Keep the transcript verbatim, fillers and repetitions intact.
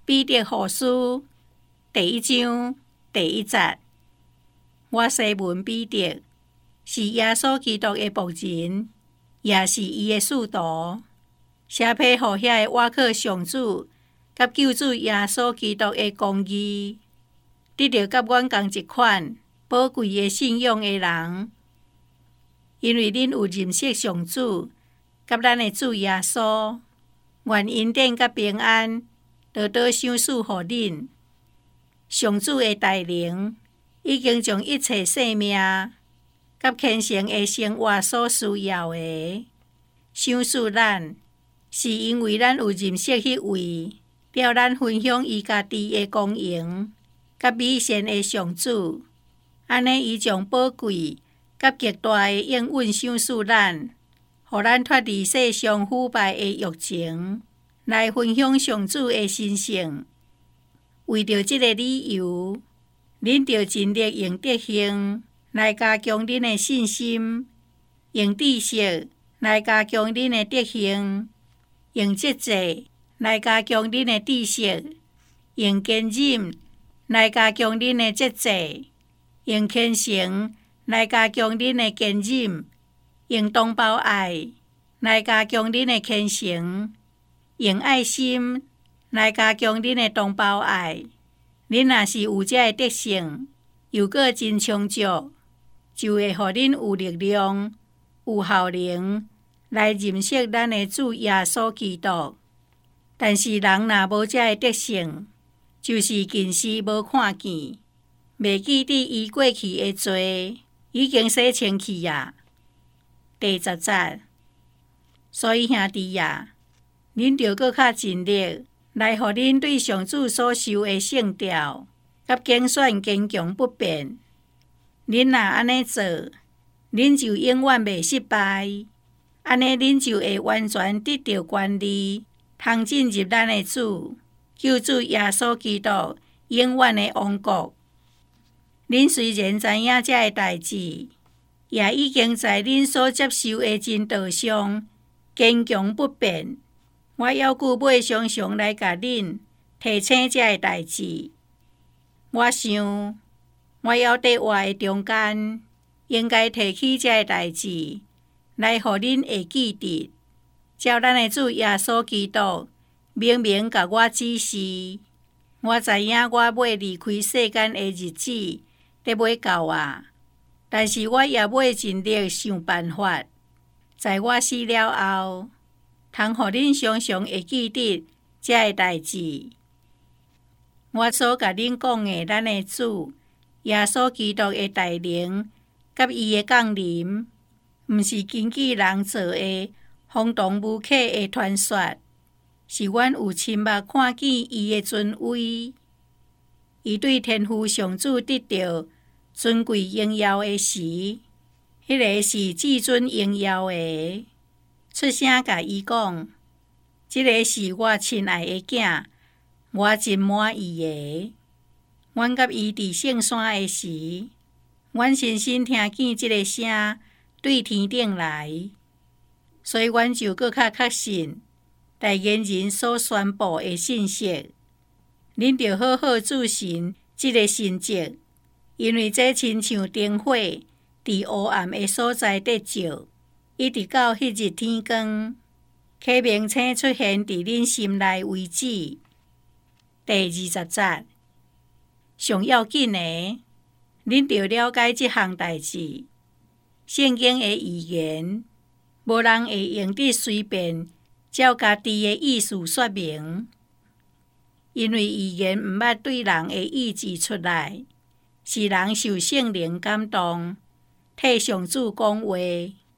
彼得后书第一章第一节。我西门彼得是耶稣基督的牧人，也是伊的使徒，写批予遐个倚靠上主甲救主耶稣基督的公义，得到甲阮同一款宝贵的信仰的人。因为恁有认识上主甲咱的主耶稣，愿恩典甲平安多多赏赐予恁。上主的大能已经将一切生命甲虔诚的生活所需要的赏赐咱，是因为咱有认识迄位了咱分享伊家己的公营甲美善的上主。安尼，伊将宝贵甲极大的应允赏赐咱，互咱脱离世上腐败的欲情，来分享上主的神圣。为着这个理由，恁着尽力用德行来加强恁的信心，用知识来加强恁的德行，用节制来加强恁的知识，用坚忍来加强恁的节制，用虔诚来加强恁的坚忍，用同胞爱来加强恁的虔诚，用爱心来加强恁的同胞爱。恁若是有这个德性，又搁真充足，就会互恁有力量、有效能来认识咱的主耶稣基督。但是人若无这个德性，就是近视无看见，袂记得伊过去的罪已經洗清去啊。第十節。所以兄弟啊，恁着搁較盡力來互恁對上主所受的聖召甲競選堅強不變。恁若安尼做，恁就永遠袂失敗。安尼恁就會完全得到權利，通進入咱的主救主耶穌基督永遠的王國。恁雖然知影這個代志，也已經在恁所接受的真道上堅強不變。我要顧尾常常來甲恁提醒這個代志。我想，我要在話的中間，應該提起這個代志，來互恁會記得，照咱的主耶穌基督明明甲我指示。我知影我要離開世間的日子得要到啊，但是我也要盡力想辦法，在我死了後，通互恁常常會記得這個代志。我所甲恁講的，咱的主耶穌基督的大能甲伊的降臨，毋是經紀人做的荒唐無稽的傳說，是阮有親目看見伊的尊威。伊對天父上主得到尊貴榮耀的時，迄、那個是至尊榮耀的。出聲甲伊講，這個是我親愛的囝，我真滿意的。阮甲伊佇聖山的時，阮深深聽見這個聲對天頂來，所以阮就閣較確信代言人所宣布的信息。恁着好好注信這個神蹟，因為這親像燈火佇黑暗的所在得照，一直到迄日天光，啟明星出現佇恁心內為止。第二十節。上要緊的，恁着了解這項代志。聖經的預言，無人會用得隨便照家己的意思說明，因為預言毋捌對人的意志出來，是人受聖靈感動，替上主講話。